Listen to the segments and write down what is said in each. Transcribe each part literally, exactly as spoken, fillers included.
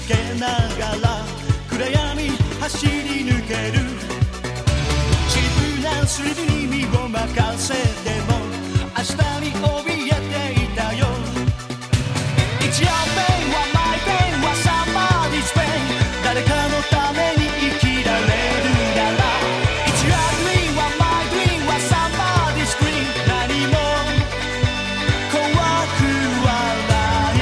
けながら暗闇走り抜ける自分なスリルに身を任せても明日に怯えていたよ It's your pain は my pain は somebody's pain 誰かのために生きられるなら It's your dream は my dream は somebody's dream 何も怖くはない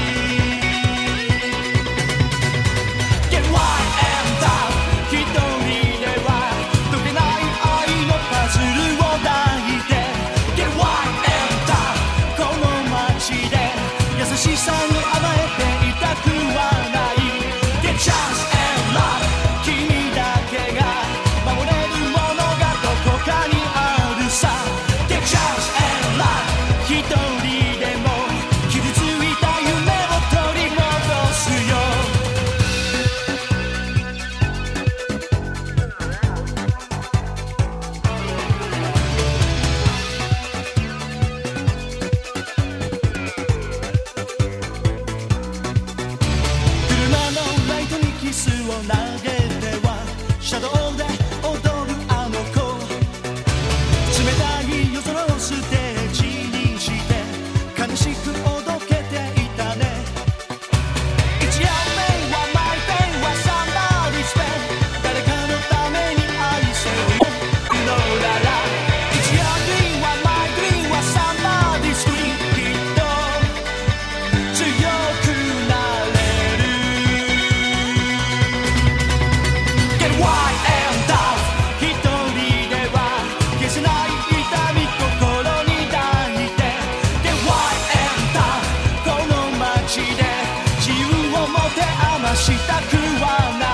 Get wild and down 一人では解けない愛のパズルを抱いて Get wild and down この街で優しさに甘えていたくはない Get chance and love 君だけが守れるものがどこかにあるさ Get chance and love 一人でも傷ついた夢を取り戻すよ車のライトにキスを投げては車道で踊るあの子冷たい夜空をステージにして悲しくおどけていたね It's your pain は my pain は somebody's pain 誰かのために愛せるのなら It's your dream は my dream は somebody's dream きっと強くなれる Get wild and down 一人では消せない痛み心に抱いて Get wild and down この街で自由を持て余したくはない